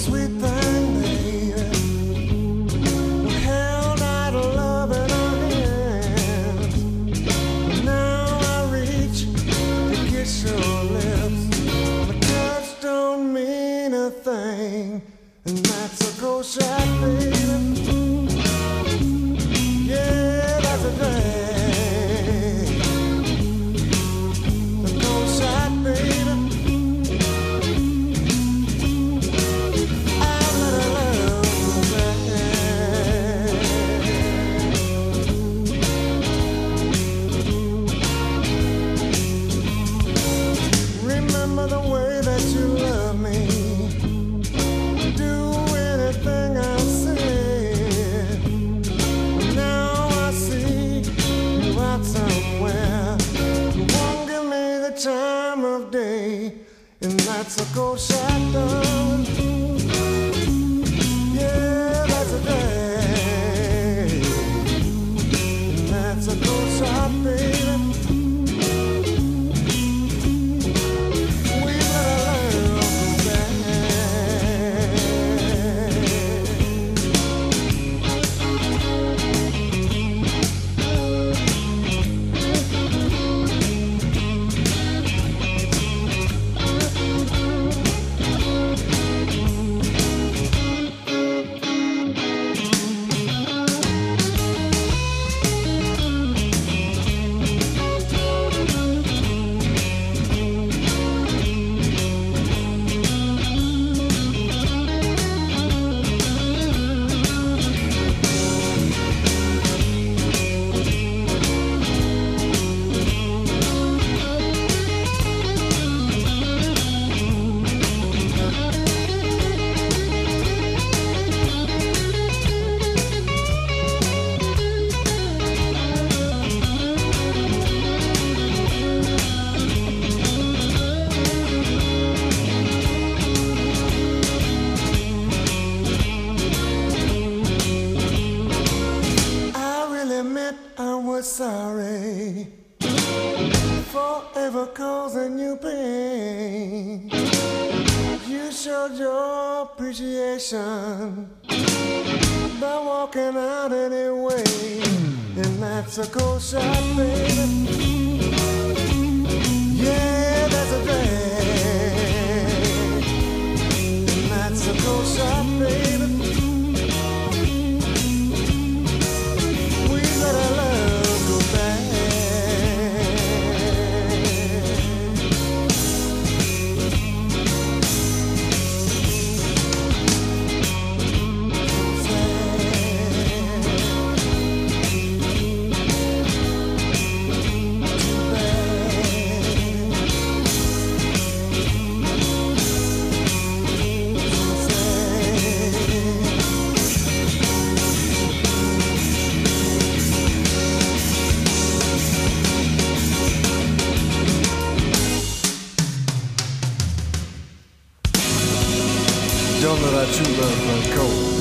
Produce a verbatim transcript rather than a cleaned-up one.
sweet thing, baby. We held out love in our hands. Now I reach to kiss your lips. My touch don't mean a thing, and that's a cold shot, baby. Yeah, that's a thing. The cold shot, baby. Remember the way that you love me. Do anything I said. Now I see you out somewhere. You won't give me the time of day, and that's a cold shot, darling. Yeah, that's a day. And that's a cold shot, baby. I was sorry for ever causing you pain. You showed your appreciation by walking out anyway, and that's a cold shot, baby. Yeah, that's a thing, and that's a cold shot, baby. Don't let our true love run cold.